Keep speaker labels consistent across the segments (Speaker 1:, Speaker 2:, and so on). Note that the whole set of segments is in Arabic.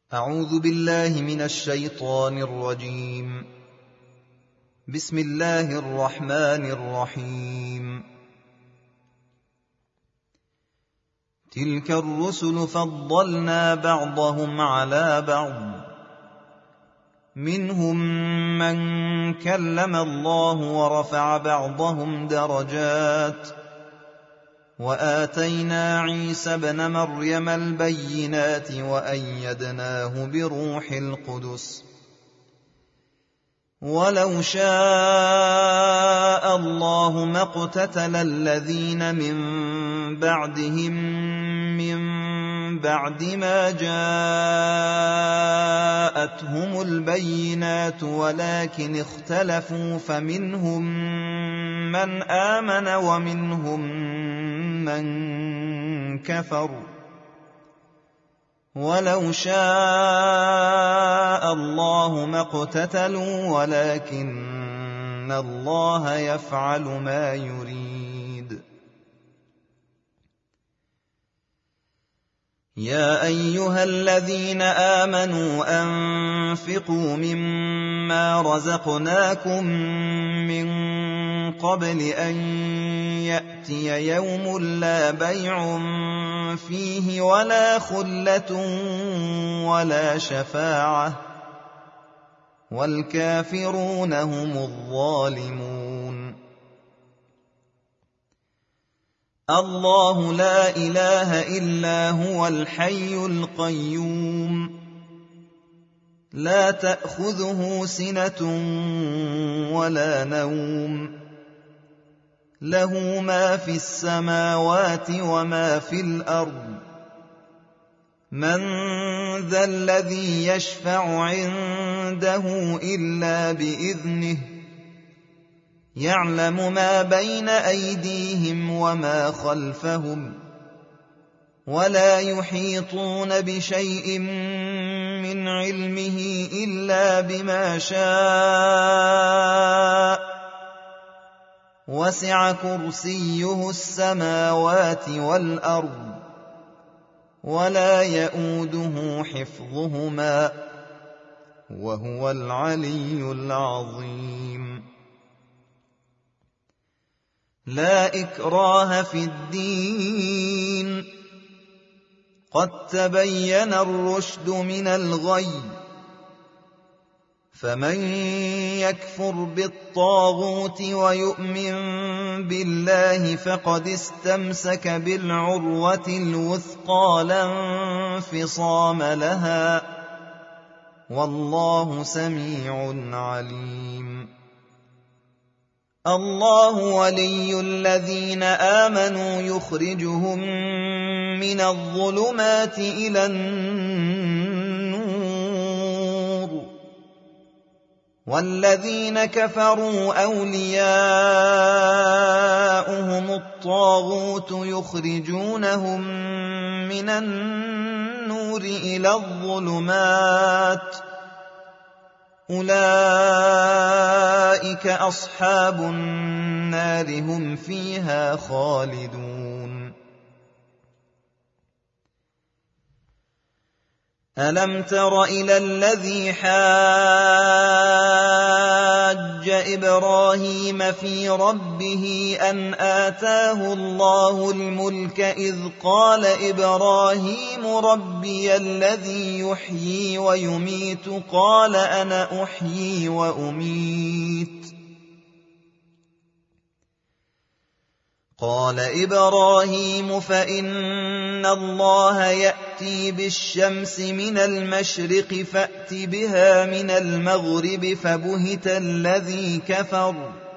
Speaker 1: أعوذ بالله من الشيطان الرجيم. بسم الله الرحمن الرحيم. تلك الرسل فضلنا بعضهم على بعض، منهم من كلم الله ورفع بعضهم درجات، وآتينا عيسى ابن مريم البينات وأيدناه بروح القدس. ولو شاء الله ما اقتتل الذين من بعدهم من بعد ما جاءتهم البينات ولكن اختلفوا، فمنهم من آمن ومنهم من كفر. ولو شاء الله ما اقتتلوا ولكن الله يفعل ما يريد. يا أيها الذين آمنوا أنفقوا مما رزقناكم من قبل أن يأتي يوم لا بيع فيه ولا خلة ولا شفاعة، والكافرون هم الظالمون. الله لا إله إلا هو الحي القيوم، لا تأخذه سنة ولا نوم، له ما في السماوات وما في الأرض. من ذا الذي يشفع عنده إلا بإذنه، يعلم ما بين أيديهم وما خلفهم، ولا يحيطون بشيء من علمه إلا بما شاء. وسع كرسيه السماوات والأرض، ولا يئوده حفظهما، وهو العلي العظيم. لا إكراه في الدين، قد تبين الرشد من الغي، فمن يكفر بالطاغوت ويؤمن بالله فقد استمسك بالعروة الوثقى لا انفصام لها، والله سميع عليم. الله ولي الذين آمنوا يخرجهم من الظلمات إلى النور، والذين كفروا أولياؤهم الطاغوت يخرجونهم من النور إلى الظلمات، أولئك أصحاب النار هم فيها خالدون. ألم تر إلى الذي حاج إبراهيم في ربه أن آتاه الله الملك إذ قال إبراهيم ربي الذي يحيي ويميت قال أنا أحيي وأميت. قال إبراهيم فإن الله يأتي بالشمس من المشرق فأت بها من المغرب فبهت الذي كفر،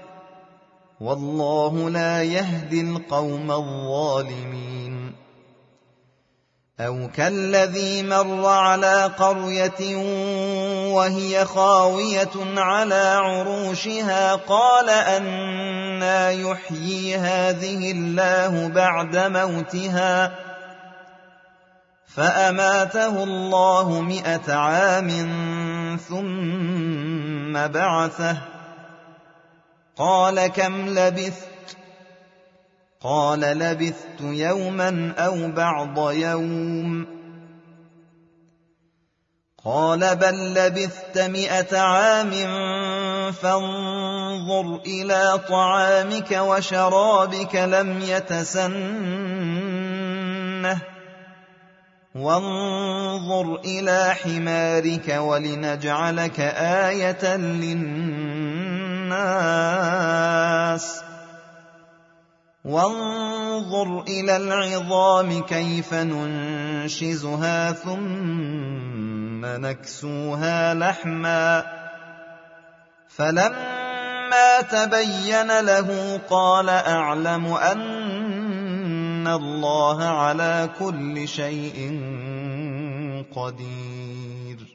Speaker 1: والله لا يهدي القوم الظالمين. أو كالذي مر على قرية وهي خاوية على عروشها قال أنى يحيي هذه الله بعد موتها، فأماته الله 100 عام ثم بعثه، قال كم لبثت؟ قال لبثت يوما أو بعض يوم. قال بل لبثت 100 عام فانظر إلى طعامك وشرابك لم يتسنه وانظر إلى حمارك ولنجعلك آية للناس وانظر إلى العظام كيف ننشزها ثم نكسوها لحما فلما تبين له قال أعلم أن الله على كل شيء قدير.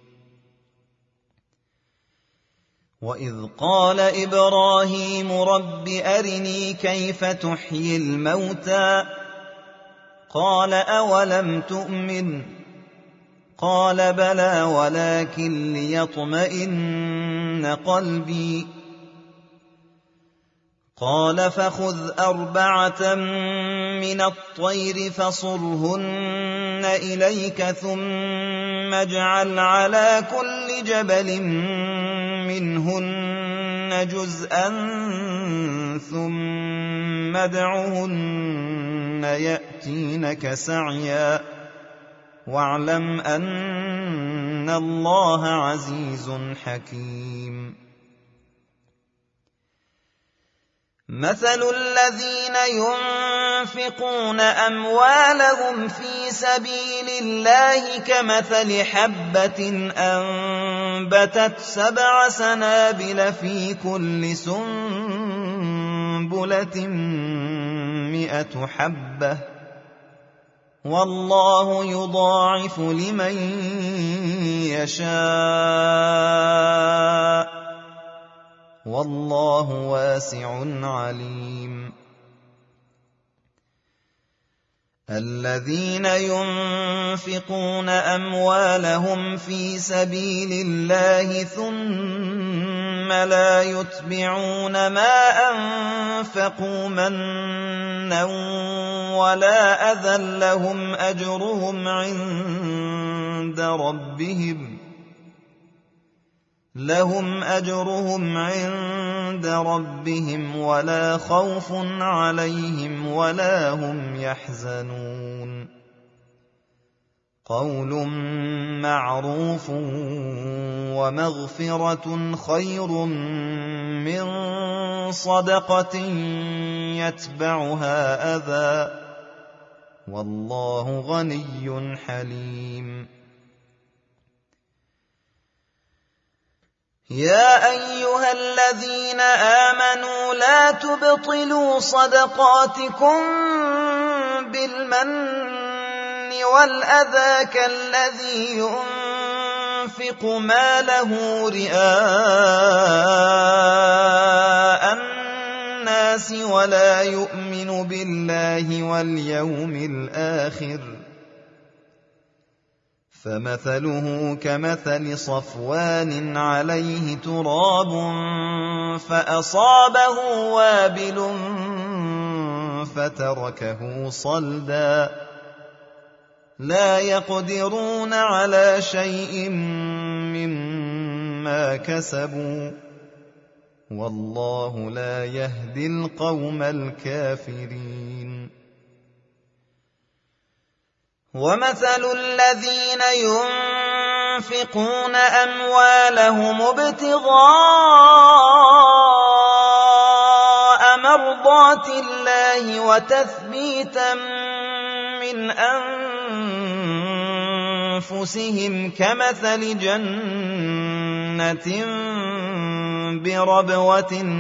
Speaker 1: وإذ قال إبراهيم رب أرني كيف تحيي الموتى قال أولم تؤمن قال بلى ولكن ليطمئن قلبي قال فخذ 4 من الطير فصرهن إليك ثم اجعل على كل جبل منهن جزءا ثم ادعهن يأتينك سعيا واعلم أن الله عزيز حكيم. مثل الذين ينفقون أموالهم في سبيل الله كمثل حبة أنبتت 7 سنابل في كل سنبلة 100 حبة والله يضاعف لمن يشاء والله واسع عليم. الذين ينفقون أموالهم في سبيل الله ثم لا يتبعون ما أنفقوا منا ولا أذى لهم أجرهم عند ربهم ولا خوف عليهم ولا هم يحزنون. قول معروف ومغفرة خير من صدقة يتبعها أذى والله غني حليم. يا أيها الذين آمنوا لا تبطلوا صدقاتكم بالمن والأذى كالذي ينفق ماله رئاء الناس ولا يؤمن بالله واليوم الآخر فمثله كمثل صفوان عليه تراب فأصابه وابل فتركه صلدا لا يقدرون على شيء مما كسبوا والله لا يهدي القوم الكافرين. ومثل الذين ينفقون أموالهم ابتغاء مرضات الله وتثبيتا من أنفسهم كمثل جنة بربوة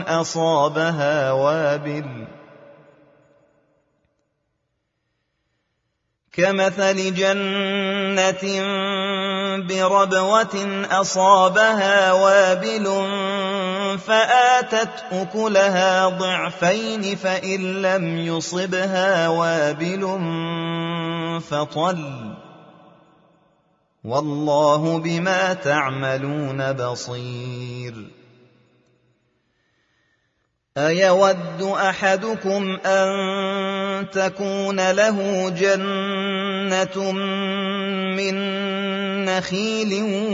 Speaker 1: أصابها وابل فآتت أكلها ضعفين فإن لم يصبها وابل فطل والله بما تعملون بصير. أيود أحدكم أن تكون له جنة من نخيل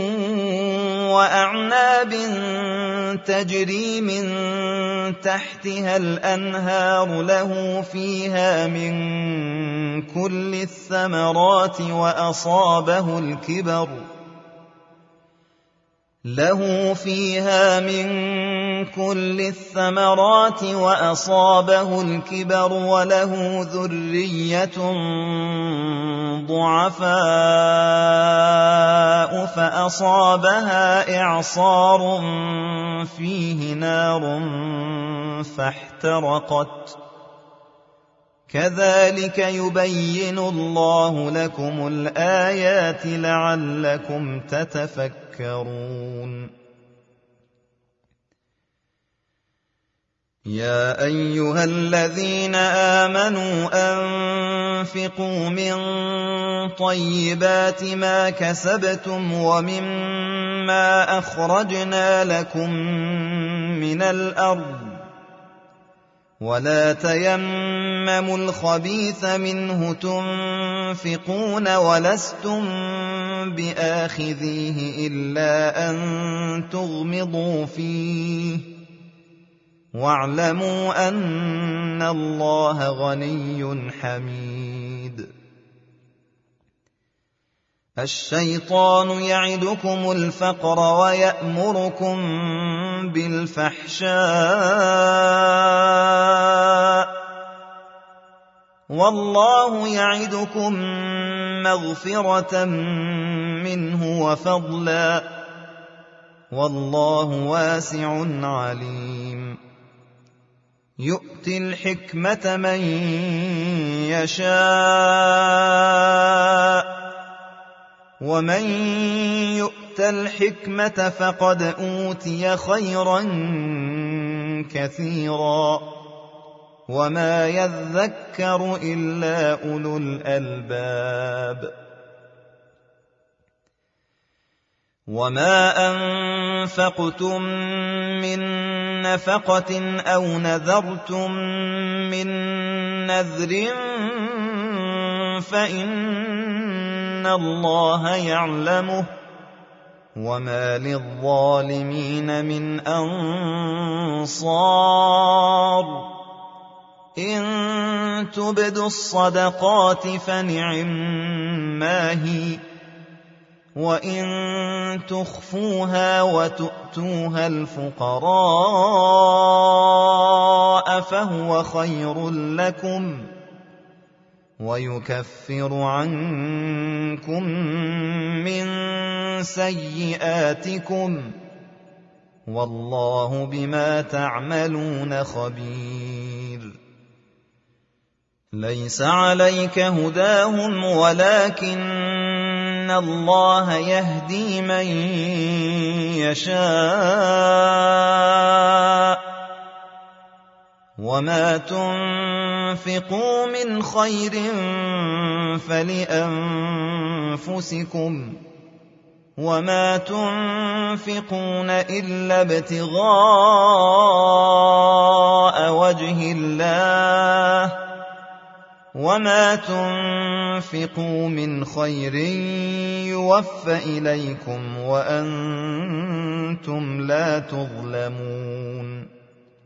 Speaker 1: وأعناب تجري من تحتها الأنهار له فيها من كل الثمرات وأصابه الكبر وله ذرية ضعفاء فأصابها إعصار فيه نار فاحترقت كذلك يبين الله لكم الآيات لعلكم تتفكرون يا أيها الذين آمنوا أنفقوا من طيبات ما كسبتم ومما أخرجنا لكم من الأرض ولا تيمموا الخبيث منه تنفقون ولستم بآخذيه إلا أن تغمضوا فيه واعلموا أن الله غني حميد الشيطان يعدكم الفقر ويأمركم بالفحشاء والله يعدكم مغفرة منه وفضلا والله واسع عليم يؤتي الحكمة من يشاء ومن يؤت الحكمة فقد أوتي خيرا كثيرا وما يذكر إلا أولو الألباب وما أنفقتم من نفقة أو نذرتم من نذر فإن الله يعلمه وما للظالمين من أنصار إن تبدوا الصدقات فنعما هي وإن تخفوها وتؤتوها الفقراء فهو خير لكم ويكفر عنكم من سيئاتكم والله بما تعملون خبير ليس عليك هداهم ولكن الله يهدي من يشاء وما تنفقوا من خير فلأنفسكم وما تنفقون إلا ابتغاء وجه الله وما تنفقوا من خير يوفى إليكم وأنتم لا تظلمون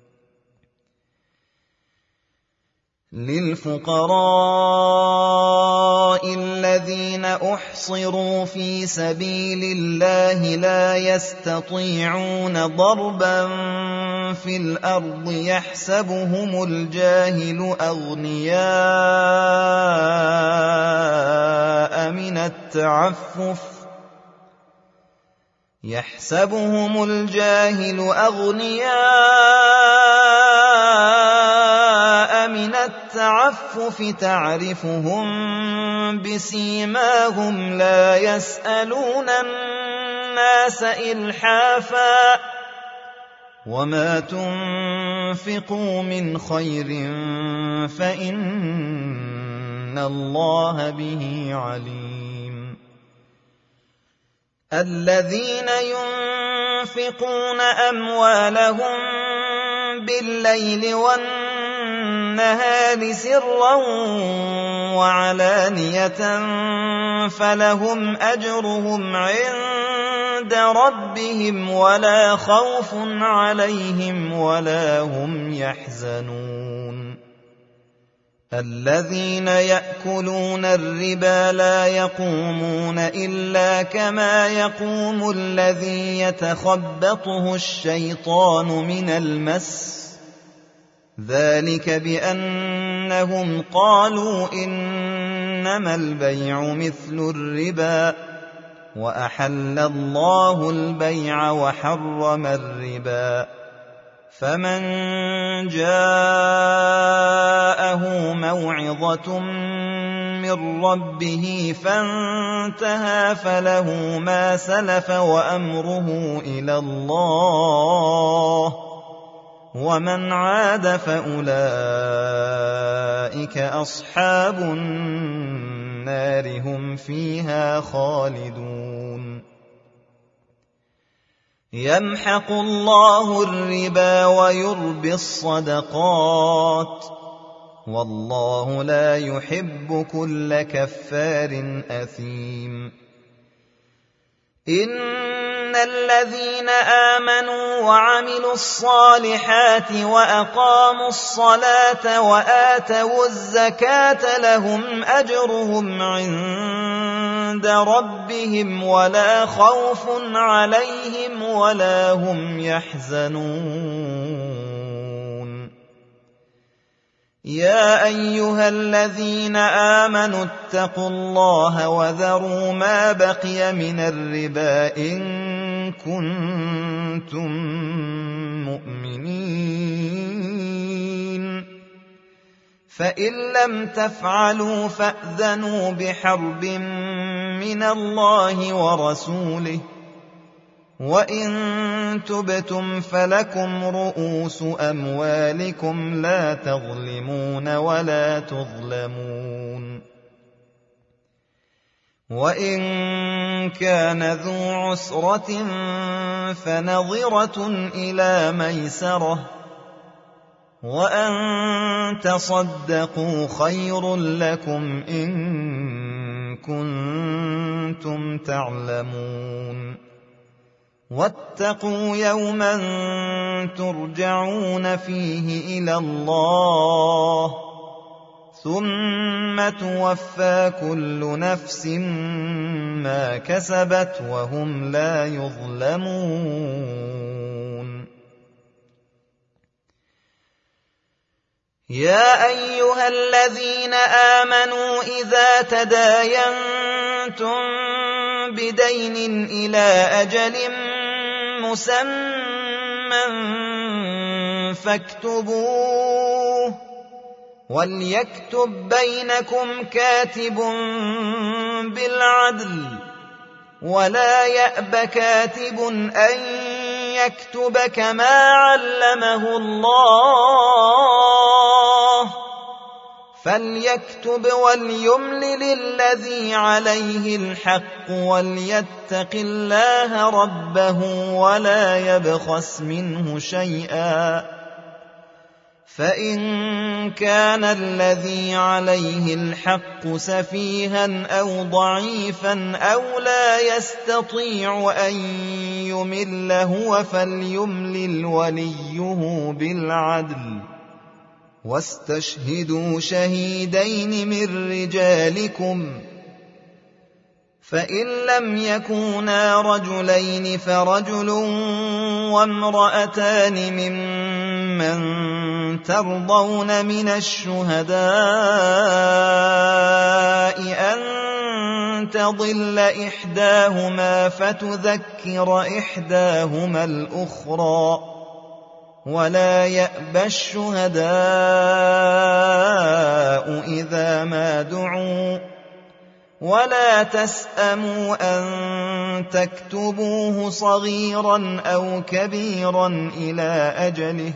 Speaker 1: للفقراء الذين أحصروا في سبيل الله لا يستطيعون ضربا في الأرض يحسبهم الجاهل أغنياء من التعفف تعرفهم بسيماهم لا يسألون الناس إلحافا وما تنفقوا من خير فإن الله به عليم الذين ينفقون أموالهم بالليل والنهار سرا وعلانية فلهم أجرهم عند ربهم ولا خوف عليهم ولا هم يحزنون الذين يأكلون الربا لا يقومون إلا كما يقوم الذي يتخبطه الشيطان من المس ذلك بأنهم قالوا إنما البيع مثل الربا وأحل الله البيع وحرم الربا فمن جاءه موعظة من ربه فانتهى فله ما سلف وأمره إلى الله ومن عاد فأولئك أصحاب النار هم فيها خالدون يمحق الله الربا ويربي الصدقات والله لا يحب كل كفار أثيم إن الذين آمنوا وعملوا الصالحات وأقاموا الصلاة وآتوا الزكاة لهم أجرهم عند ربهم ولا خوف عليهم ولا هم يحزنون يا أيها الذين آمنوا اتقوا الله وذروا ما بقي من الربا إن كنتم مؤمنين فإن لم تفعلوا فأذنوا بحرب من الله ورسوله وإن تبتم فلكم رؤوس أموالكم لا تظلمون ولا تظلمون وإن كان ذو عسرة فنظرة إلى ميسرة وأن تصدقوا خير لكم إن كنتم تعلمون واتقوا يوما ترجعون فيه إلى الله ثم توفى كل نفس ما كسبت وهم لا يظلمون يا أيها الذين آمنوا إذا تداينتم بدين إلى أجل مسمى فاكتبوه وليكتب بينكم كاتب بالعدل ولا يأب كاتب أن يكتب كما علمه الله فليكتب وليملل الذي عليه الحق وليتق الله ربه ولا يبخس منه شيئا فإن كان الذي عليه الحق سفيها أو ضعيفا أو لا يستطيع أن يمل هو فليملل وليه بالعدل واستشهدوا شهيدين من رجالكم فإن لم يكونا رجلين فرجل وامرأتان ممن ترضون من الشهداء أن تضل إحداهما فتذكر إحداهما الأخرى ولا يأبى الشهداء إذا ما دعوا ولا تسأموا أن تكتبوه صغيرا أو كبيرا إلى أجله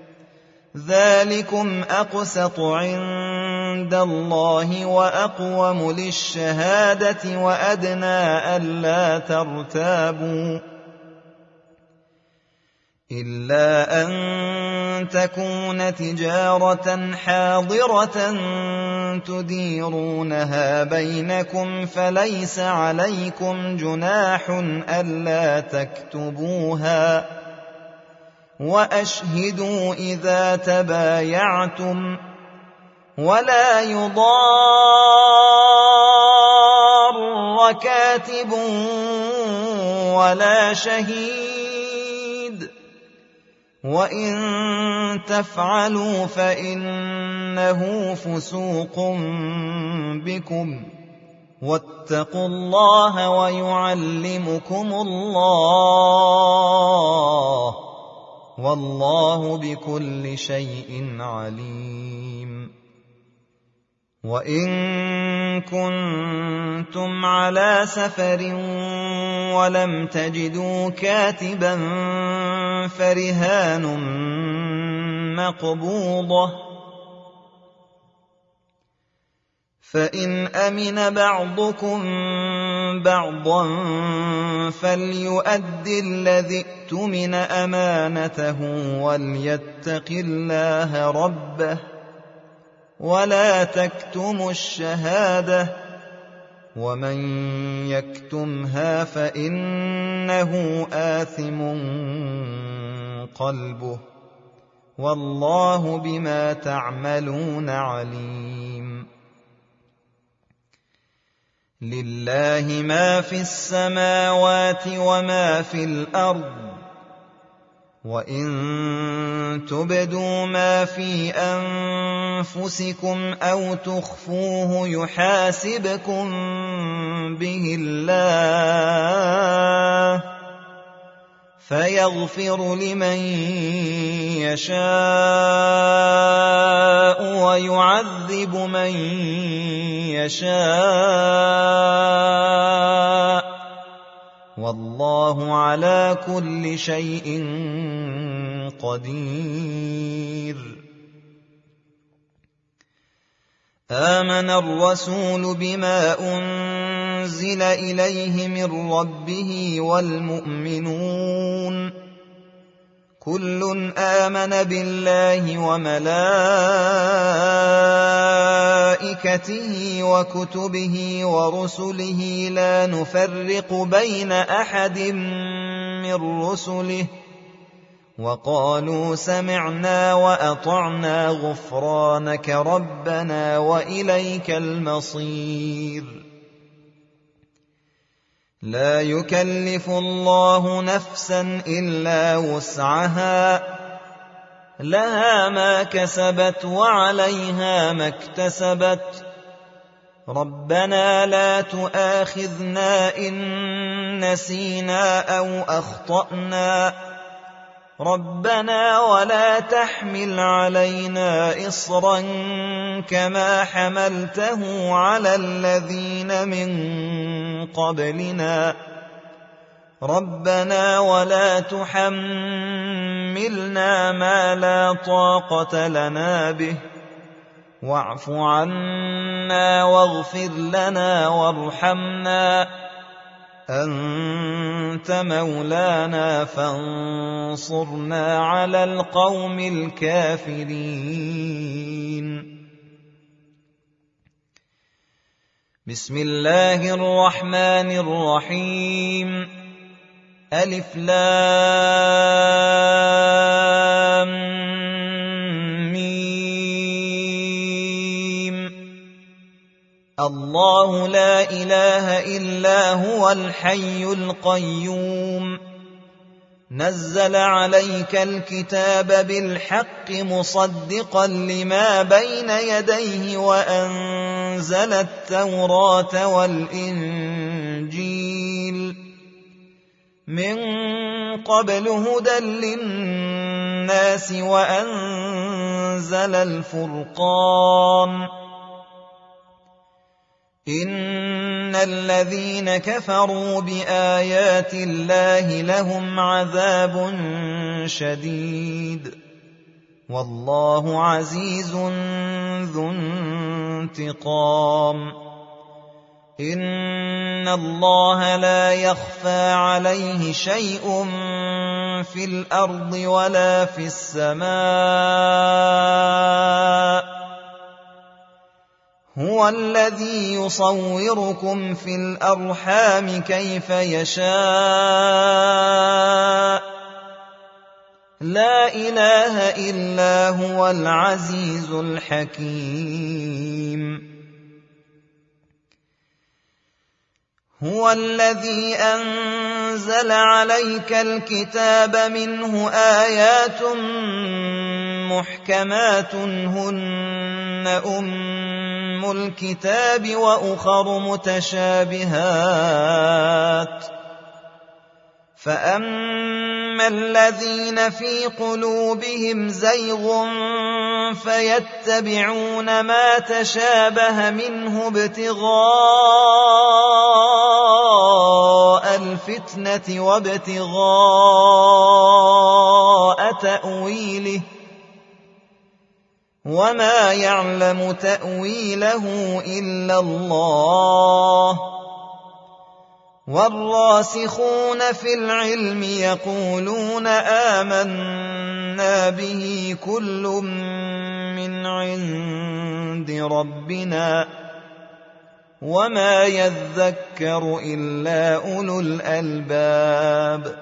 Speaker 1: ذلكم أقسط عند الله وأقوم للشهادة وأدنى ألا ترتابوا إلا أن تكون تجارة حاضرة تديرونها بينكم فليس عليكم جناح ألا تكتبوها وأشهدوا إذا تبايعتم ولا يضار كاتب ولا شهيد وإن تفعلوا فإنه فسوق بكم واتقوا الله ويعلمكم الله والله بكل شيء عليم وإن كنتم على سفر ولم تجدوا كاتبا فرهان مقبوضة فإن أمن بعضكم بعضا فليؤد الذي اؤتمن أمانته وليتق الله ربه ولا تكتموا الشهادة ومن يكتمها فإنه آثم قلبه والله بما تعملون عليم لله ما في السماوات وما في الأرض وإن تبدوا ما في أنفسكم أو تخفوه يحاسبكم به الله فيغفر لمن يشاء ويعذب من يشاء والله على كل شيء قدير آمن الرسول بما أنزل إليه من ربه والمؤمنون كل آمن بالله وملائكته وكتبه ورسله لا نفرق بين أحد من رسله وقالوا سمعنا وأطعنا غفرانك ربنا وإليك المصير لا يكلف الله نفسا إلا وسعها لها ما كسبت وعليها ما اكتسبت ربنا لا تؤاخذنا إن نسينا أو أخطأنا ربنا ولا تحمل علينا إصرا كما حملته على الذين من قبلنا ربنا ولا تحملنا ما لا طاقة لنا به واعف عنا واغفر لنا وارحمنا أنت مولانا فانصرنا على القوم الكافرين بسم الله الرحمن الرحيم ألف لام ميم الله لا إله إلا هو الحي القيوم نزل عليك الكتاب بالحق مصدقا لما بين يديه وأنزل التوراة والإنجيل من قبل هدى للناس وأنزل الفرقان إن الذين كفروا بآيات الله لهم عذاب شديد والله عزيز ذو انتقام إِنَّ اللَّهَ لَا يَخْفَىٰ عَلَيْهِ شَيْءٌ فِي الْأَرْضِ وَلَا فِي السَّمَاءِ ۚ هُوَ الَّذِي يُصَوِّرُكُمْ فِي الْأَرْحَامِ كَيْفَ يَشَاءُ ۚ لَا إِلَٰهَ إِلَّا هُوَ الْعَزِيزُ الْحَكِيمُ. هُوَ الَّذِي أَنزَلَ عَلَيْكَ الْكِتَابَ مِنْهُ آيَاتٌ مُحْكَمَاتٌ هُنَّ أُمُّ الْكِتَابِ وَأُخَرُ مُتَشَابِهَاتٌ ۖ فَأَمَّا الَّذِينَ فِي قُلُوبِهِمْ زَيْغٌ فَيَتَّبِعُونَ مَا تَشَابَهَ مِنْهُ ابْتِغَاءَ الْفِتْنَةِ وَابْتِغَاءَ تَأْوِيلِهِ ۗ وَمَا يَعْلَمُ تَأْوِيلَهُ إِلَّا اللَّهُ ۗ وَالرَّاسِخُونَ فِي الْعِلْمِ يَقُولُونَ آمَنَّا بِهِ كُلٌّ مِّنْ عِندِ رَبِّنَا ۗ وَمَا يَذَّكَّرُ إِلَّا أُولُو الْأَلْبَابِ.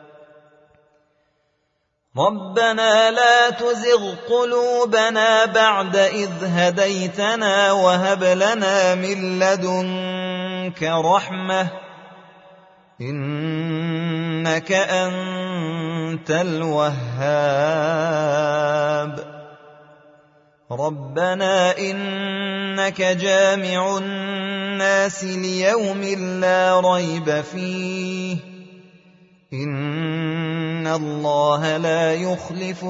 Speaker 1: رَبَّنَا لَا تُزِغْ قُلُوبَنَا بَعْدَ إِذْ هَدَيْتَنَا وَهَبْ لَنَا مِن لَّدُنكَ رَحْمَةً ۚ إِنَّكَ أَنتَ الْوَهَّابُ. رَبَّنَا إِنَّكَ جَامِعُ النَّاسِ لِيَوْمٍ لَّا رَيْبَ فِيهِ ۚ إِنَّ اللَّهَ لَا يُخْلِفُ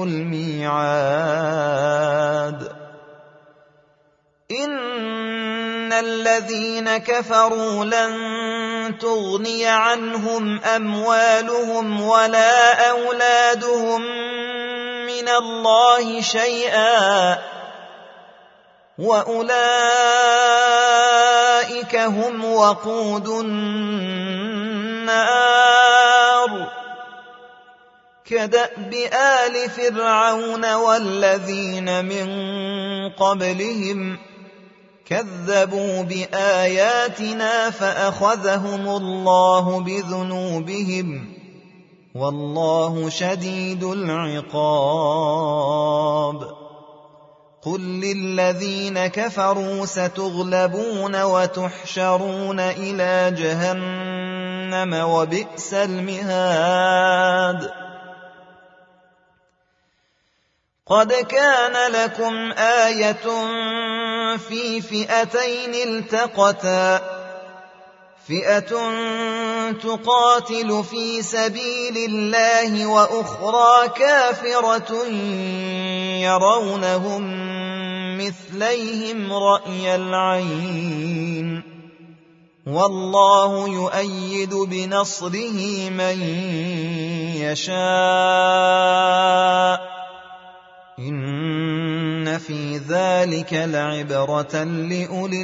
Speaker 1: الْمِيعَادَ. إِنَّ الَّذِينَ كَفَرُوا لَن تُغْنِيَ عَنْهُمْ أَمْوَالُهُمْ وَلَا أَوْلَادُهُم مِّنَ اللَّهِ شَيْئًا ۖ وَأُولَٰئِكَ هُمْ وَقُودُ النَّارِ. كَدَأْبِ آلِ فِرْعَوْنَ وَالَّذِينَ مِن قَبْلِهِمْ ۚ كَذَّبُوا بِآيَاتِنَا فَأَخَذَهُمُ اللَّهُ بِذُنُوبِهِمْ ۗ وَاللَّهُ شَدِيدُ الْعِقَابِ. قُل لِّلَّذِينَ كَفَرُوا سَتُغْلَبُونَ وَتُحْشَرُونَ إِلَىٰ جَهَنَّمَ ۖ وَبِئْسَ الْمِهَادُ. قَدْ كَانَ لَكُمْ آيَةٌ فِي فِئَتَيْنِ الْتَقَتَا ۖ فِئَةٌ تُقَاتِلُ فِي سَبِيلِ اللَّهِ وَأُخْرَىٰ كَافِرَةٌ يَرَوْنَهُم مِّثْلَيْهِمْ رَأْيَ الْعَيْنِ ۚ وَاللَّهُ يُؤَيِّدُ بِنَصْرِهِ مَن يَشَاءُ ۗ إِنَّ في ذَلِكَ لَعِبْرَةً لِّأُولِي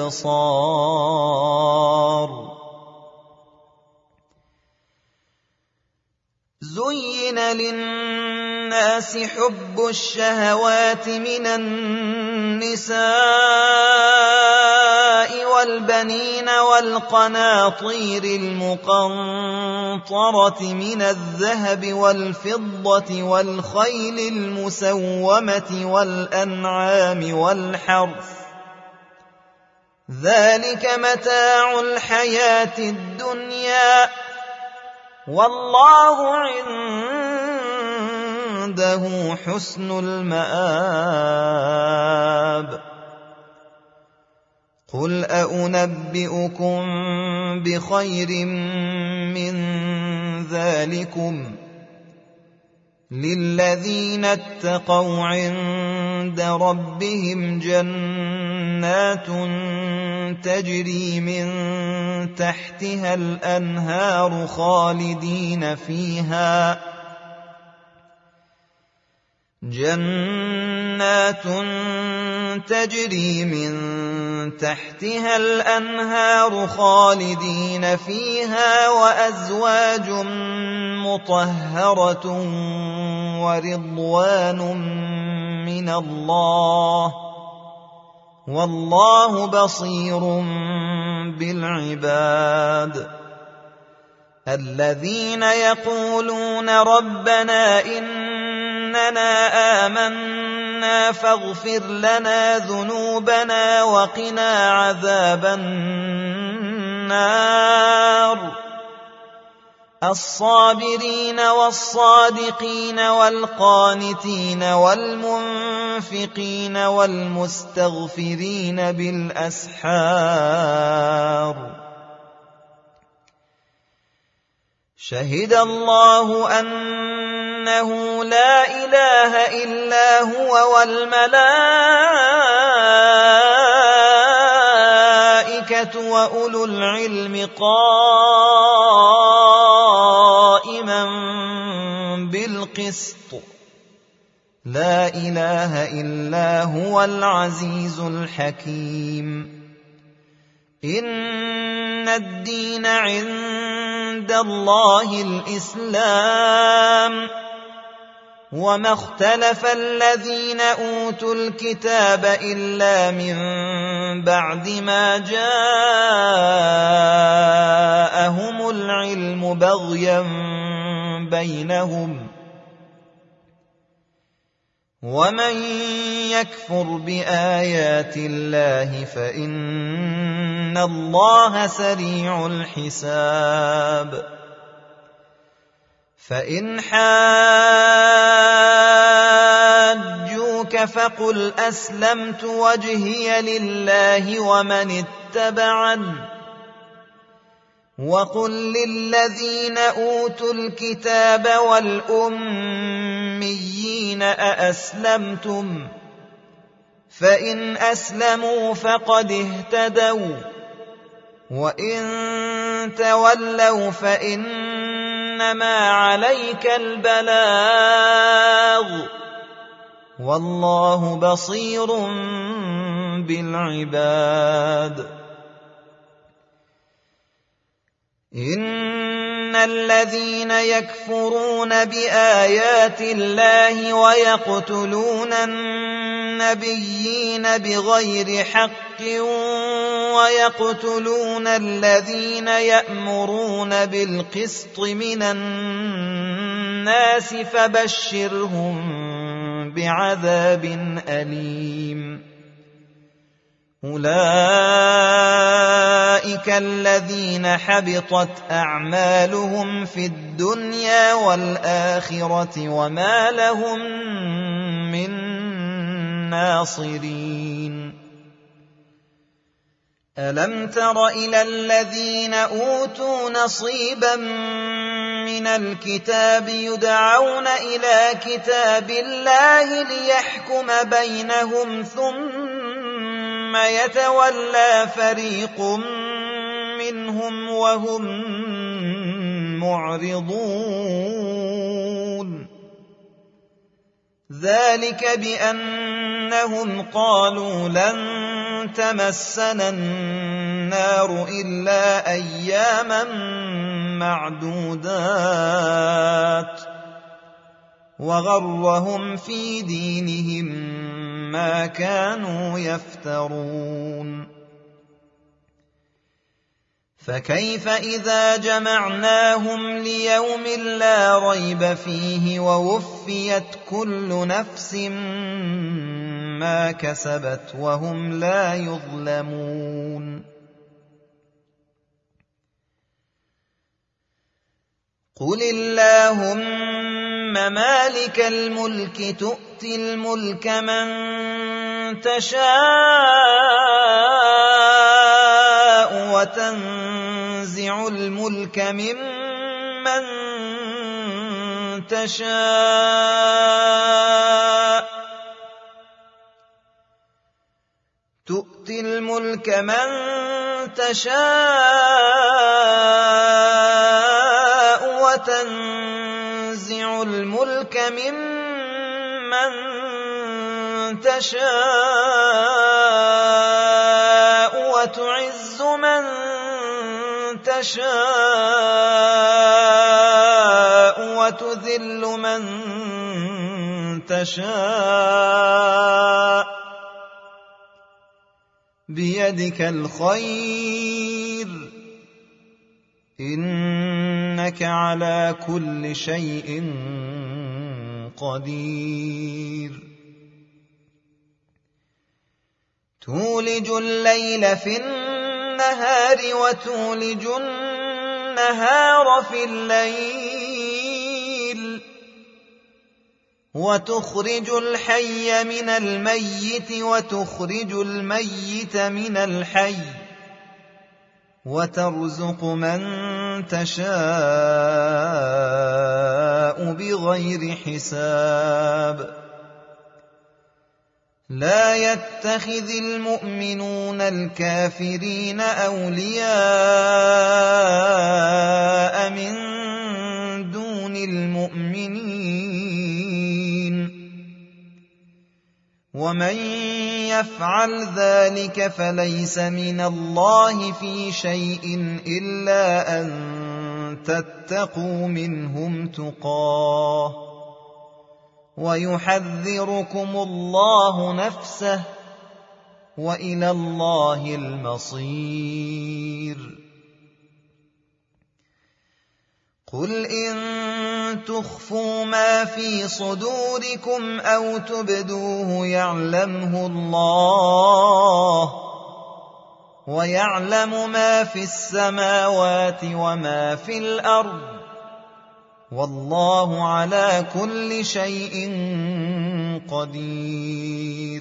Speaker 1: الْأَبْصَارِ. زُيِّنَ لِلنَّاسِ حُبُّ الشَّهَوَاتِ مِنَ النِّسَاءِ وَالْبَنِينَ وَالْقَنَاطِيرِ الْمُقَنطَرَةِ مِنَ الذَّهَبِ وَالْفِضَّةِ وَالْخَيْلِ الْمُسَوَّمَةِ وَالْأَنْعَامِ وَالْحَرْثِ ۗ ذَلِكَ مَتَاعُ الْحَيَاةِ الدُّنْيَا ۖ وَاللَّهُ عِندَهُ حُسْنُ الْمَآبِ. قُلْ أَؤُنَبِّئُكُم بِخَيْرٍ مِّن ذَٰلِكُمْ ۚ لِلَّذِينَ اتَّقَوْا عِندَ رَبِّهِمْ جَنَّاتٌ تَجْرِي مِن تَحْتِهَا الْأَنْهَارُ خَالِدِينَ فِيهَا جنات تجري من تحتها الأنهار خالدين فيها وأزواج مطهرة ورضوان من الله والله بصير بالعباد الذين يقولون ربنا إننا آمنا فاغفر لنا ذنوبنا وقنا عذاب النار الصابرين والصادقين والقانتين والمنفقين والمستغفرين بالأسحار شهد الله أنه لا إله إلا هو والملائكة وأولو العلم قائما بالقسط لا إله إلا هو العزيز الحكيم إن الدين عند الله الإسلام وما اختلف الذين أوتوا الكتاب إلا من بعد ما جاءهم العلم بغيا بينهم ومن يكفر بآيات الله فإن الله سريع الحساب فإن حاجوك فقل أسلمت وجهي لله ومن اتبعني وقل للذين أوتوا الكتاب والأميين أأسلمتم فإن أسلموا فقد اهتدوا وإن تولوا فإنما عليك البلاغ والله بصير بالعباد إن الذين يكفرون بآيات الله ويقتلون النبيين بغير حق ويقتلون الذين يأمرون بالقسط من الناس فبشرهم بعذاب أليم أولئك الذين حبطت أعمالهم في الدنيا والآخرة وما لهم من ناصرين ألم تر إلى الذين أوتوا نصيبا من الكتاب يدعون إلى كتاب الله ليحكم بينهم ثم يتولى فريق منهم وهم معرضون ذلك بأنهم قالوا لن تمسنا النار إلا أياما معدودات وغرهم في دينهم ما كانوا يفترون فكيف إذا جمعناهم ليوم لا ريب فيه ووفيت كل نفس ما كسبت وهم لا يظلمون قل اللهم مالك الملك تؤتي الملك من تشاء وتنزع الملك ممن تشاء تؤتي الملك من تشاء وتنزع الملك ممن من تشاء وتعز من تشاء وتذل من تشاء بيدك الخير إنك على كل شيء قدير تولج الليل في النهار وتولج النهار في الليل وتخرج الحي من الميت وتخرج الميت من الحي وترزق من تشاء بغير حساب لا يتخذ المؤمنون الكافرين أولياء من دون المؤمنين ومن يفعل ذلك فليس من الله في شيء إلا أن تتقوا منهم تقاه ويحذركم الله نفسه وإلى الله المصير قل إن تخفوا ما في صدوركم أو تبدوه يعلمه الله ويعلم ما في السماوات وما في الأرض والله على كل شيء قدير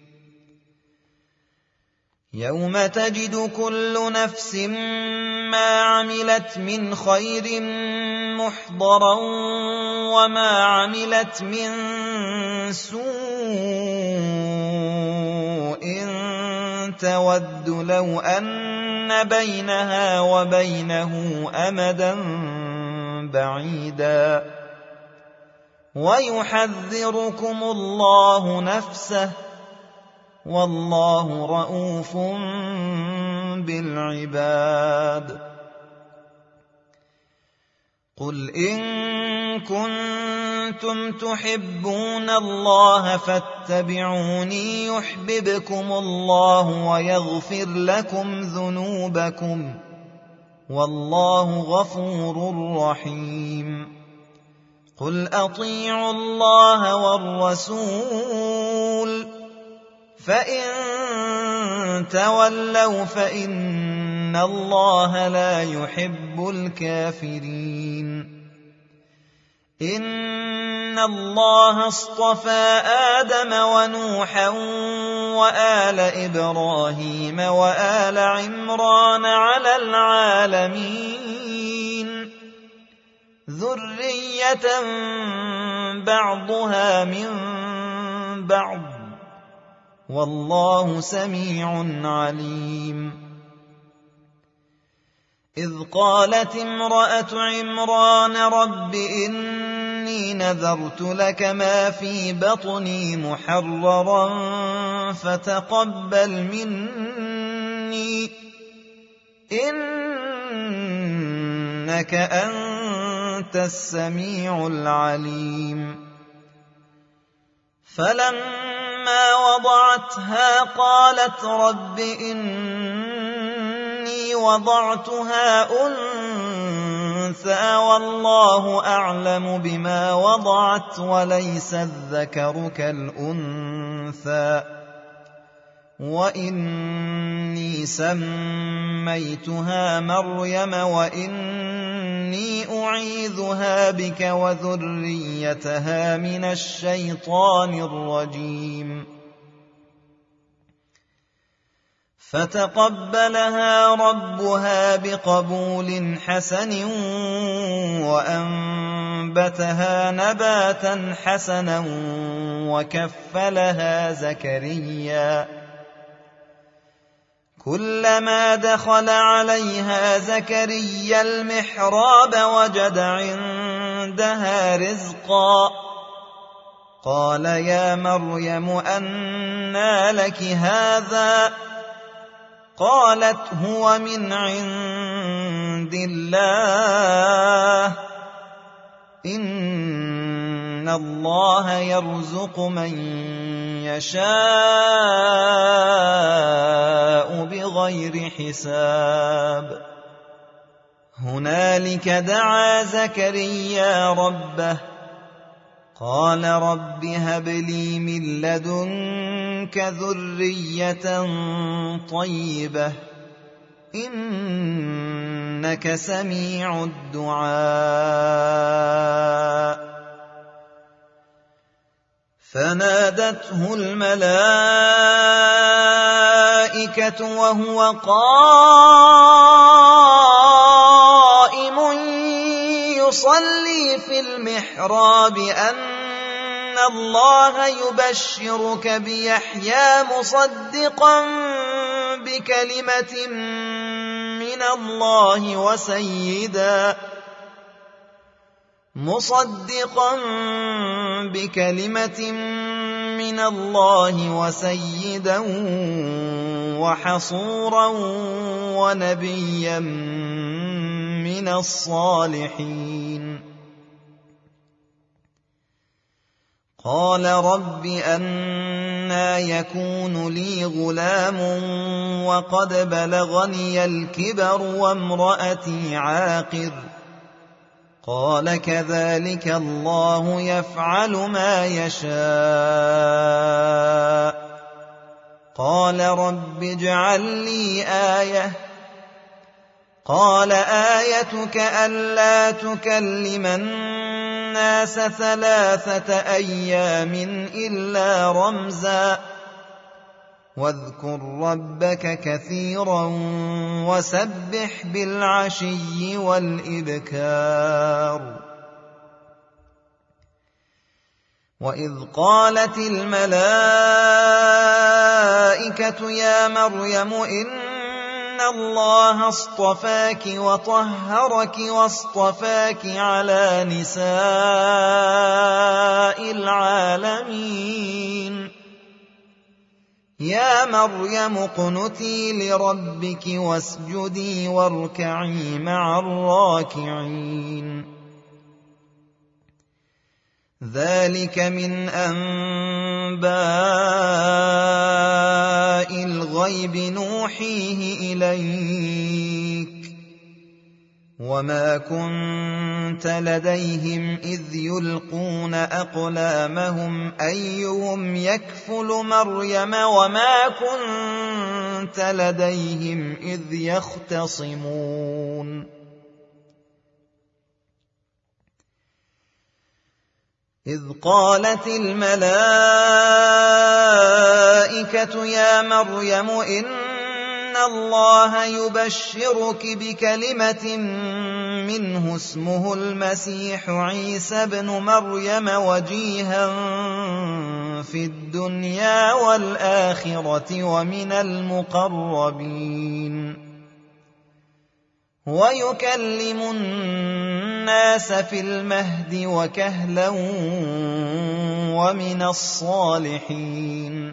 Speaker 1: يوم تجد كل نفس ما عملت من خير محضرا وما عملت من سوء تود لو أن بينها وبينه أمدا بعيدا ويحذركم الله نفسه والله رءوف بالعباد قل إن كنتم تحبون الله فاتبعوني يحببكم الله ويغفر لكم ذنوبكم والله غفور رحيم قل أطيعوا الله والرسول فإن تولوا فإن الله لا يحب الكافرين إن الله اصطفى آدم ونوحا وآل إبراهيم وآل عمران على العالمين ذرية بعضها من بعض والله سميع عليم إذ قالت امرأة عمران رب إني نذرت لك ما في بطني محررا فتقبل مني إنك أنت السميع العليم فلما وضعتها قالت رب إني وضعتها أنثى والله أعلم بما وضعت وليس الذكر كالأنثى وإني سميتها مريم وإني أعيذها بك وذريتها من الشيطان الرجيم فتقبلها ربها بقبول حسن وأنبتها نباتا حسنا وكفلها زكريا كلما دخل عليها زكريا المحراب وجد عندها رزقا قال يا مريم أنى لك هذا؟ قالت هو من عند الله إن الله يرزق من يشاء بغير حساب. هنالك دعا زكريا ربه قال رب هب لي من لدنك ذرية طيبة إنك سميع الدعاء. فنادته الملائكة وهو قائم يصلي في المحراب أن الله يبشرك بيحيى مصدقا بكلمة من الله وسيدا وحصورا ونبيا من الصالحين. قال رب أنى يكون لي غلام وقد بلغني الكبر وامرأتي عاقر؟ قال كذلك الله يفعل ما يشاء. قال رب اجعل لي آية. قال آيتك ألا تكلم الناس 3 أيام إلا رمزا واذكر ربك كثيرا وسبح بالعشي والإبكار. وإذ قالت الملائكة يا مريم إن الله اصطفاك وطهرك واصطفاك على نساء العالمين. يا مريم اقنتي لربك واسجدي واركعي مع الراكعين. ذلك من أنباء الغيب نوحيه إليك وما كنت لديهم إذ يلقون أقلامهم أيهم يكفل مريم وما كنت لديهم إذ يختصمون. إذ قالت الملائكة يا مريم إن الله يبشرك بكلمة منه اسمه المسيح عيسى ابن مريم وجيها في الدنيا والآخرة ومن المقربين ويكلم الناس في المهد وكهلا ومن الصالحين.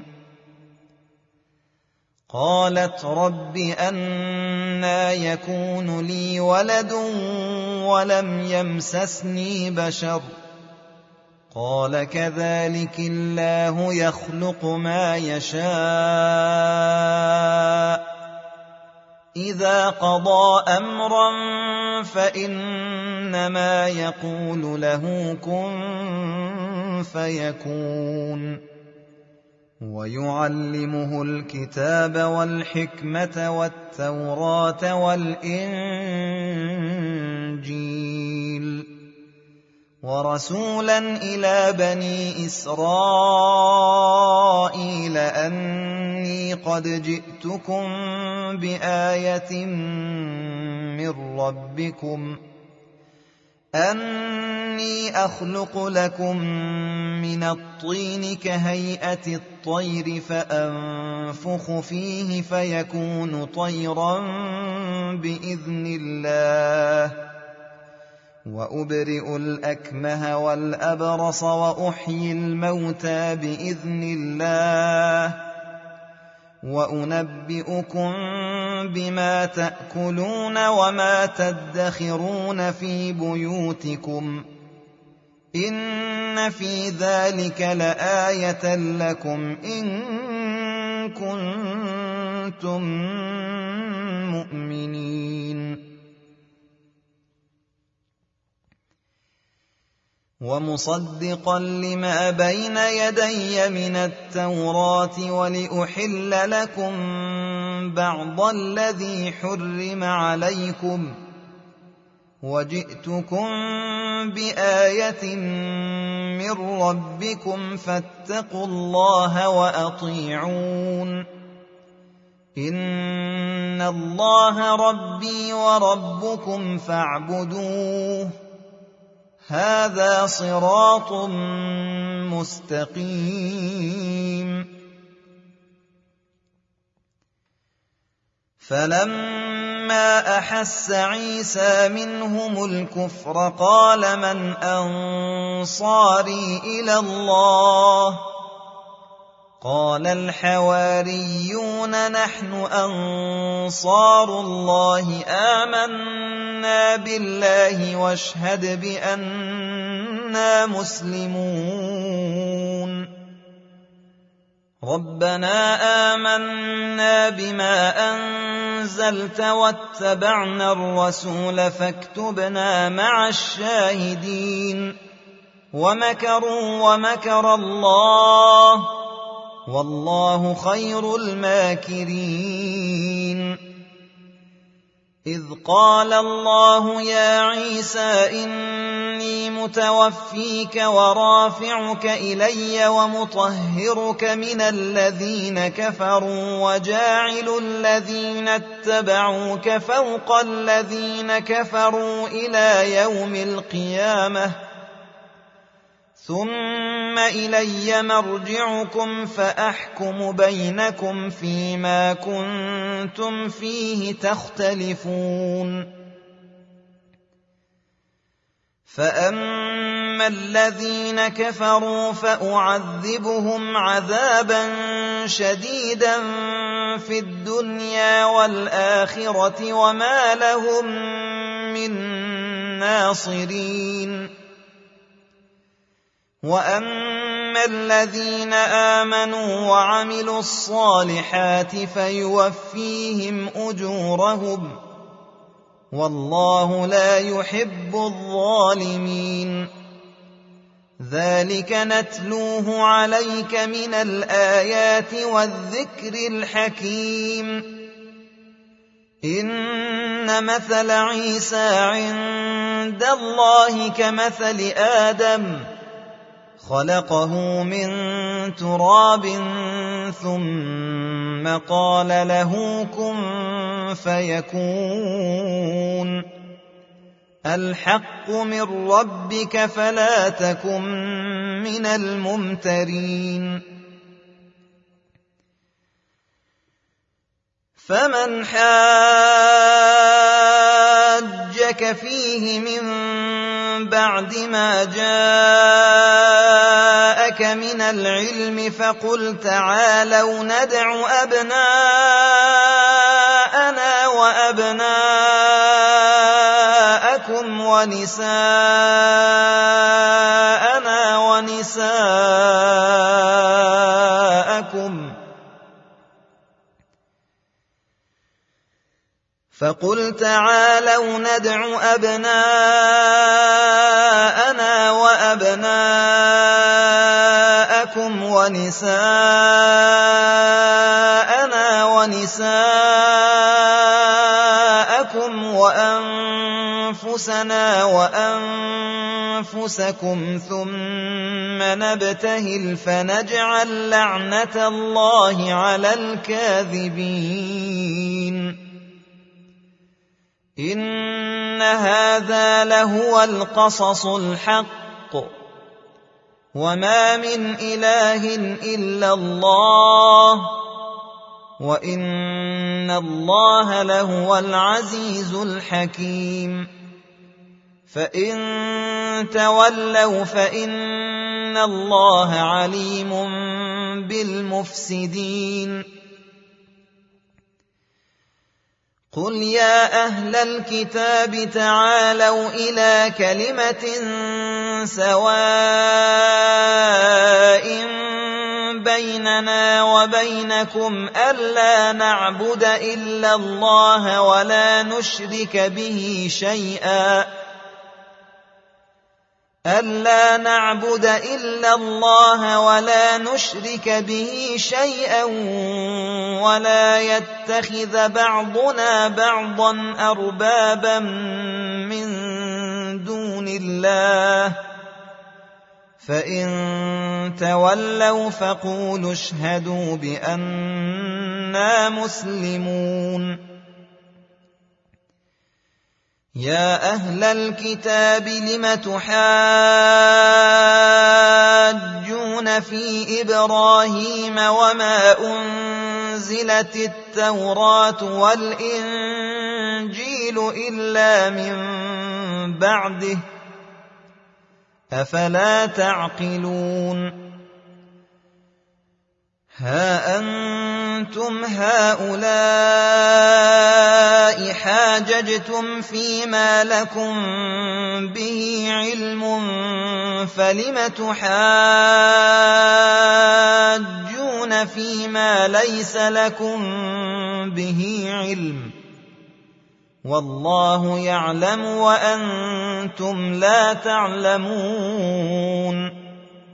Speaker 1: قالت رب أنى يكون لي ولد ولم يمسسني بشر؟ قال كذلك الله يخلق ما يشاء إذا قضى أمرا فإنما يقول له كن فيكون. ويعلمه الكتاب والحكمة والتوراة والإنجيل ورسولا إلى بني إسرائيل أني قد جئتكم بآية من ربكم أني أخلق لكم من الطين كهيئة الطير فأنفخ فيه فيكون طيرا بإذن الله وأبرئ الأكمه والأبرص وأحيي الموتى بإذن الله وأنبئكم بما تأكلون وما تدخرون في بيوتكم إن في ذلك لآية لكم إن كنتم مؤمنين ومصدقا لما بين يدي من التوراة ولأحل لكم بعض الذي حرم عليكم وجئتكم بآية من ربكم فاتقوا الله وأطيعون إن الله ربي وربكم فاعبدوه هذا صراط مستقيم فلما أحس عيسى منهم الكفر قال من أنصاري إلى الله قال الحواريون نحن أنصار الله آمنا بالله واشهد بأننا مسلمون ربنا آمنا بما أنزلت واتبعنا الرسول فاكتبنا مع الشاهدين ومكروا ومكر الله والله خير الماكرين إذ قال الله يا عيسى إني متوفيك ورافعك إلي ومطهرك من الذين كفروا وجاعل الذين اتبعوك فوق الذين كفروا إلى يوم القيامة ثم إلي مرجعكم فأحكم بينكم فيما كنتم فيه تختلفون فأما الذين كفروا فأعذبهم عذابا شديدا في الدنيا والآخرة وما لهم من ناصرين وأما الذين آمنوا وعملوا الصالحات فيوفيهم أجورهم والله لا يحب الظالمين ذلك نتلوه عليك من الآيات والذكر الحكيم إن مثل عيسى عند الله كمثل آدم خلقه من تراب ثم قال له كن فيكون الحق من ربك فلا تكن من الممترين فمن حاجك فيه من بعد ما جاءك من العلم فقل تعالوا ندع أبناءنا وأبناءكم ونساءنا ونساءكم فقل تعالوا ندع أبناءنا وأبناءكم ونساءنا ونساءكم وأنفسنا وأنفسكم ثم نبتهل فنجعل لعنة الله على الكاذبين إن هذا لهو القصص الحق وما من إله إلا الله وإن الله لهو العزيز الحكيم فإن تولوا فإن الله عليم بالمفسدين قل يا أهل الكتاب تعالوا إلى كلمة سواء بيننا وبينكم ألا نعبد إلا الله ولا نشرك به شيئا ولا يتخذ بعضنا بعضا أربابا من دون الله فإن تولوا فقولوا اشهدوا بأننا مسلمون يا أهل الكتاب لم تحاجون في إبراهيم وما أنزلت التوراة والإنجيل إلا من بعده أفلا تعقلون ها أنتم هؤلاء حاججتم فيما لكم به علم فلم تحاجون فيما ليس لكم به علم والله يعلم وأنتم لا تعلمون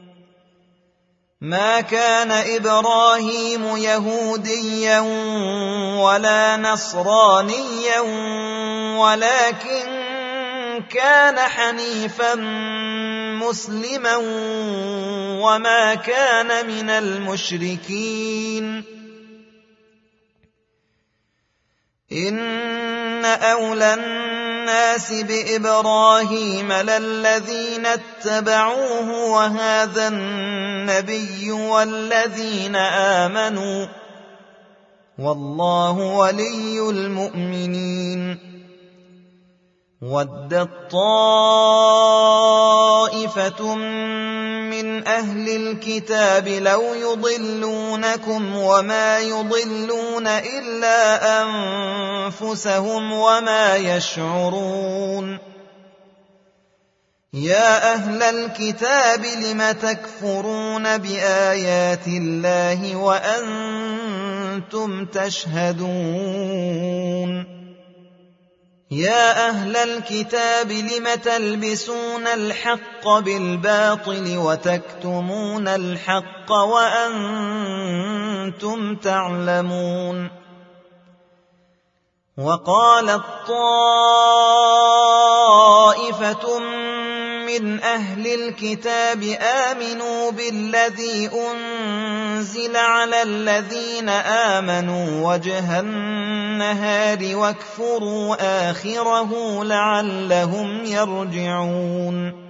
Speaker 1: ما كان إبراهيم يهوديا ولا نصرانيا ولكن كان حنيفا مسلما وما كان من المشركين إن أولى الناس بإبراهيم للذين اتبعوه وهذا النبي والذين آمنوا والله ولي المؤمنين ودت طائفة من أهل الكتاب لو يضلونكم وما يضلون إلا أنفسهم وما يشعرون يا أهل الكتاب لم تكفرون بآيات الله وأنتم تشهدون يا أهل الكتاب لم تلبسون الحق بالباطل وتكتمون الحق وأنتم تعلمون وقالت طائفة من أهل الكتاب آمنوا بالذي أنزل على الذين آمنوا وجه النهار واكفروا آخره لعلهم يرجعون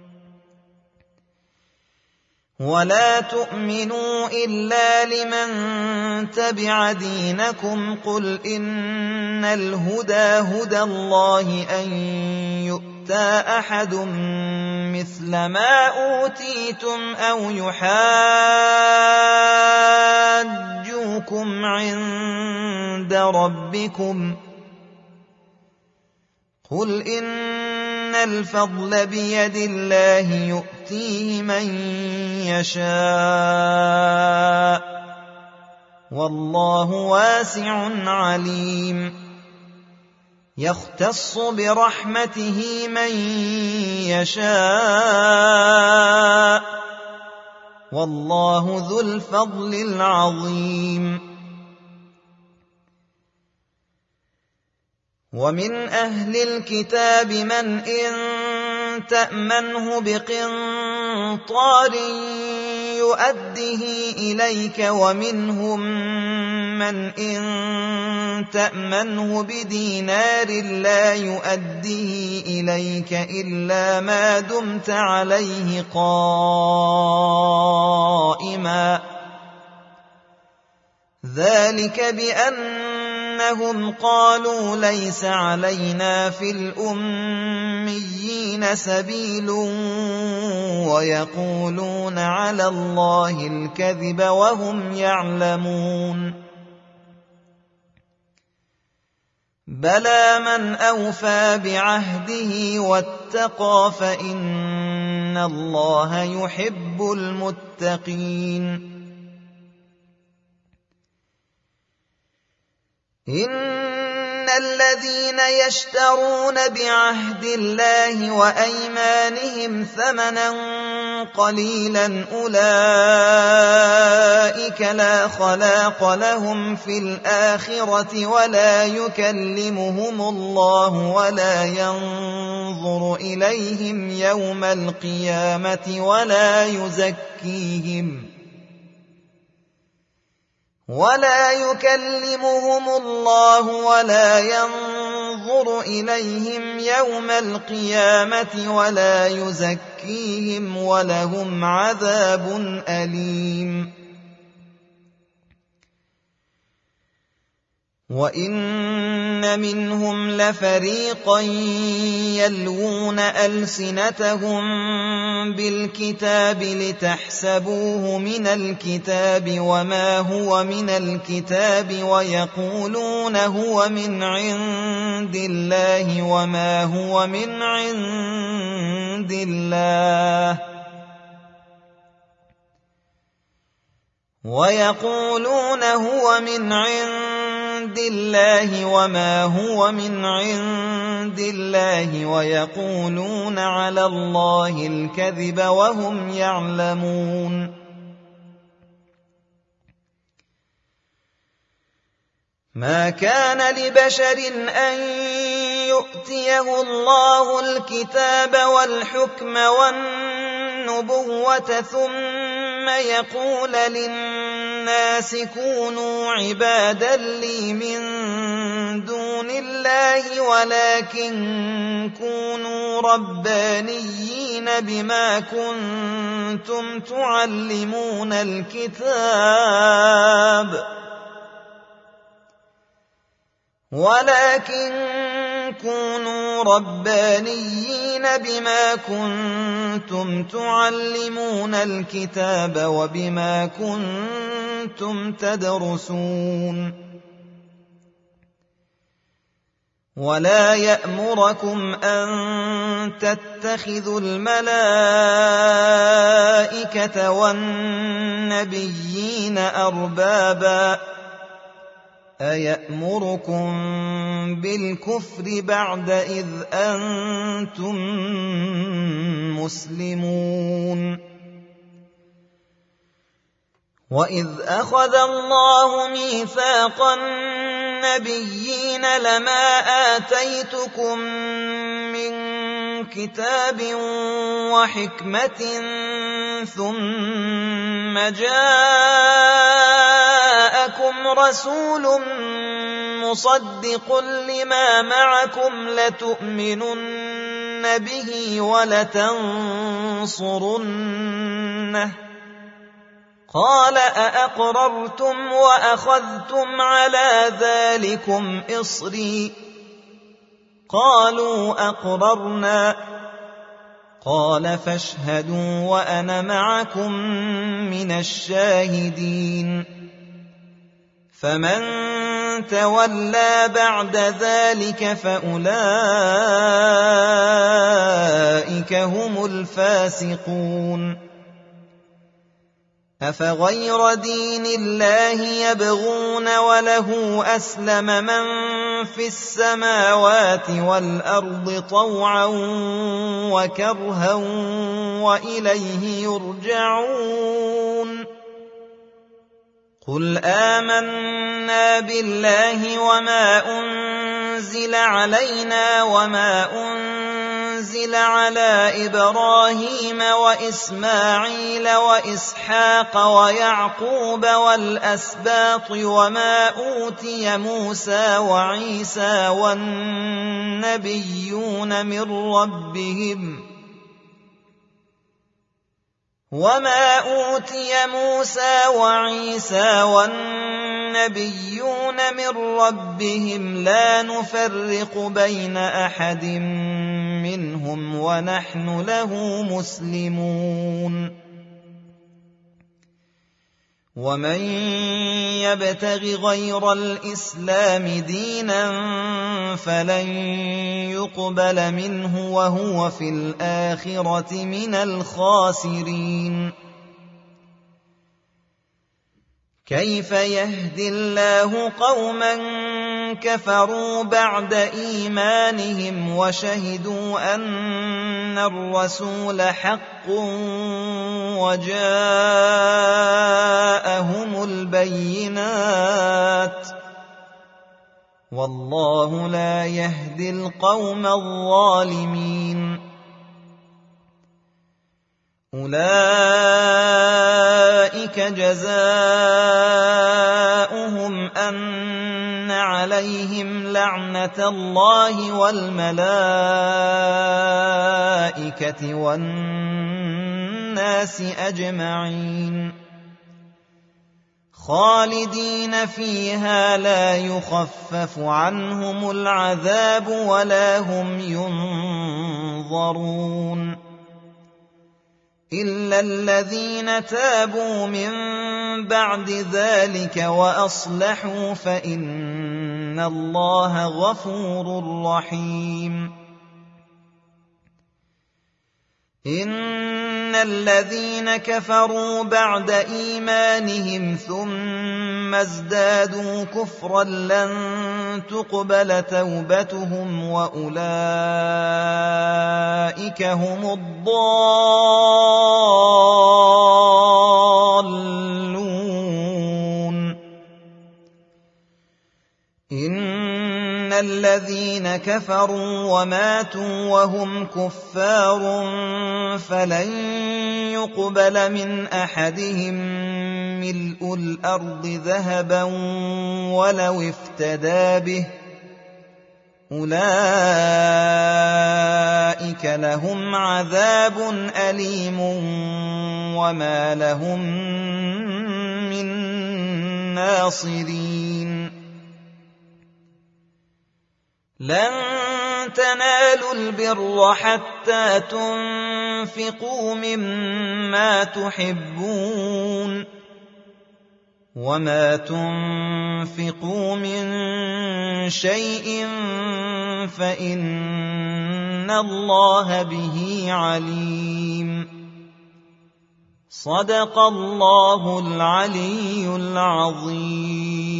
Speaker 1: ولا تؤمنوا إلا لمن تبع دينكم قل إن الهدى هدى الله أن يؤتى أحد مثل ما أوتيتم أو يحاجوكم عند ربكم قل إن الفضل بيد الله يؤتيه من يشاء والله واسع عليم يختص برحمته من يشاء والله ذو الفضل العظيم ومن أهل الكتاب من إن تأمنه بقنطار يؤده إليك ومنهم من إن تأمنه بدينار لا يؤده إليك إلا ما دمت عليه قائما ذلك بأن أنهم قالوا ليس علينا في الأميين سبيل ويقولون على الله الكذب وهم يعلمون بلى من أوفى بعهده واتقى فإن الله يحب المتقين إن الذين يشترون بعهد الله وأيمانهم ثمنا قليلا أولئك لا خلاق لهم في الآخرة ولا يكلمهم الله ولا يكلمهم الله ولا ينظر إليهم يوم القيامة ولا يزكيهم ولهم عذاب أليم وإن منهم لفريقا يلوون ألسنتهم بالكتاب لتحسبوه من الكتاب وما هو من الكتاب ويقولون هو من عند الله وما هو من عند الله ويقولون هو من عند الله وما هو من عند الله ويقولون على الله الكذب وهم يعلمون ما كان لبشر أن يؤتيه الله الكتاب والحكم والنبوة ثم يقول للناس كونوا عبادا لي من دون الله ولكن كونوا ربانيين بما كنتم تعلمون الكتاب وبما كنتم تدرسون ولا يأمركم أن تتخذوا الملائكة والنبيين أربابا أيأمركم بالكفر بعد إذ أنتم مسلمون وإذ أخذ الله ميثاق النبيين لما آتيتكم من كتاب وحكمة ثم جاءكم رسول مصدق لما معكم لتؤمنن به ولتنصرنه قال أأقررتم وأخذتم على ذلكم إصري قالوا أقررنا قال فاشهدوا وأنا معكم من الشاهدين فمن تولى بعد ذلك فأولئك هم الفاسقون أفغير دين الله يبغون وله أسلم من في السماوات والأرض طوعا وكرها وإليه يرجعون قل آمنا بالله وما أنزل علينا وما أنزل على إبراهيم وإسماعيل وإسحاق ويعقوب والأسباط وما أوتي موسى وعيسى والنبيون نبيون من ربهم لا نفرق بين أحد منهم ونحن له مسلمون ومن يبتغ غير الإسلام دينا فلن يقبل منه وهو في الآخرة من الخاسرين كيف يهدي الله قوما كفروا بعد إيمانهم وشهدوا أن الرسول حق وجاءهم البينات والله لا يهدي القوم الظالمين أولئك جزاؤهم أن عليهم لعنة الله والملائكة والناس أجمعين خالدين فيها لا يخفف عنهم العذاب ولا هم ينظرون إلا الذين تابوا من بعد ذلك وأصلحوا فإن الله غفور رحيم إن الذين كفروا بعد إيمانهم ثم ازدادوا كفرا لن تقبل توبتهم وأولئك هم الضالون إن الذين كفروا وماتوا وهم كفار فلن يقبل من أحدهم ملء الأرض ذهبا ولو افتدى به أولئك لهم عذاب أليم وما لهم من ناصرين لن تنالوا البر حتى تنفقوا مما تحبون وما تنفقوا من شيء فإن الله به عليم صدق الله العلي العظيم